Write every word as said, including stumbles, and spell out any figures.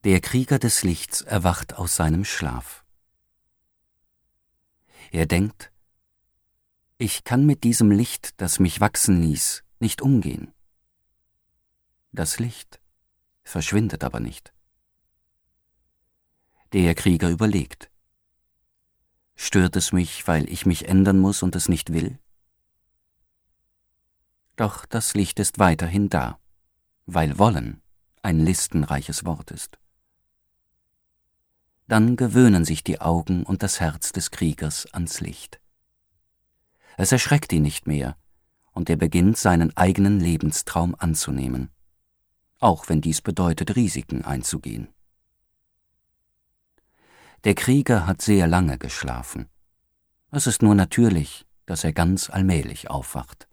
Der Krieger des Lichts erwacht aus seinem Schlaf. Er denkt: Ich kann mit diesem Licht, das mich wachsen ließ, nicht umgehen. Das Licht verschwindet aber nicht. Der Krieger überlegt: Stört es mich, weil ich mich ändern muss und es nicht will? Doch das Licht ist weiterhin da, weil wollen ein listenreiches Wort ist. Dann gewöhnen sich die Augen und das Herz des Kriegers ans Licht. Es erschreckt ihn nicht mehr, und er beginnt seinen eigenen Lebenstraum anzunehmen, auch wenn dies bedeutet, Risiken einzugehen. Der Krieger hat sehr lange geschlafen. Es ist nur natürlich, dass er ganz allmählich aufwacht.